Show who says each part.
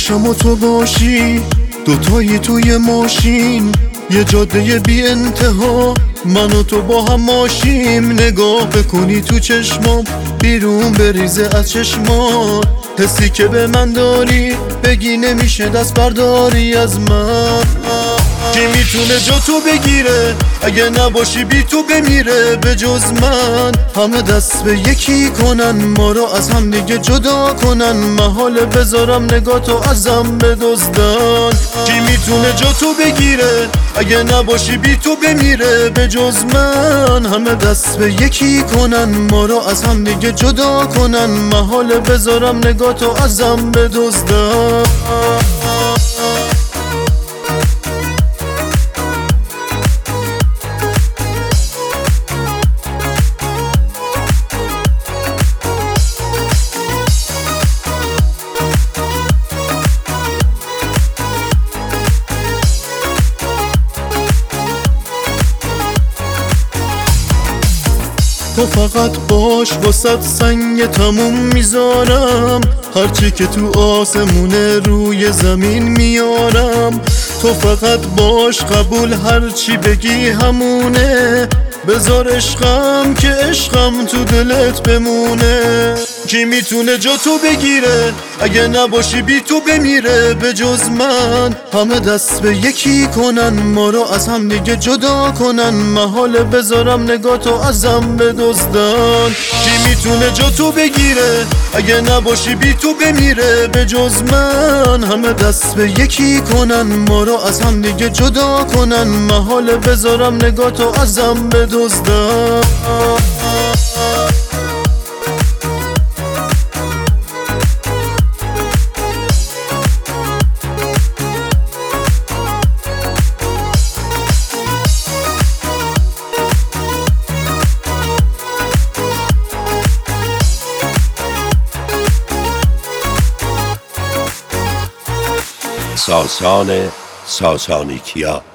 Speaker 1: باشم و تو باشی، دوتایی توی ماشین، یه جاده بی انتها، من و تو با هم ماشیم. نگاه بکنی تو چشمام، بیرون بریزه از چشمات، حسی که به من داری بگی نمیشه دست برداری از من. کی میتونه جا تو بگیره، اگه نباشی بی تو بمیره. به جز من همه دست به یکی کنن، ما رو از هم دیگه جدا کنن. محاله بذارم نگاه تو ازم بدزدن. کی میتونه جا تو بگیره، اگه نباشی بی تو بمیره. به جز من همه دست به یکی کنن، ما رو از هم دیگه جدا کنن. محاله بذارم نگاه تو ازم بدزدن. تو فقط باش، واسط سنگ تموم میذارم، هرچی که تو آسمونه روی زمین میارم. تو فقط باش، قبول هرچی بگی همونه، بذار عشقم که عشقم تو دلت بمونه. کی میتونه جا تو بگیره، اگه نباشی بی تو بمیره. به جز من همه دست به یکی کنن، ما رو از هم دیگه جدا کنن. محاله بذارم نگاه تو ازم بدزدن. کی میتونه جا تو بگیره، اگه نباشی بی تو بمیره. به جز من همه دست به یکی کنن، ما رو از هم دیگه جدا کنن. محاله بذارم نگاه تو ازم بدزدن.
Speaker 2: ساسان ساسانیکیا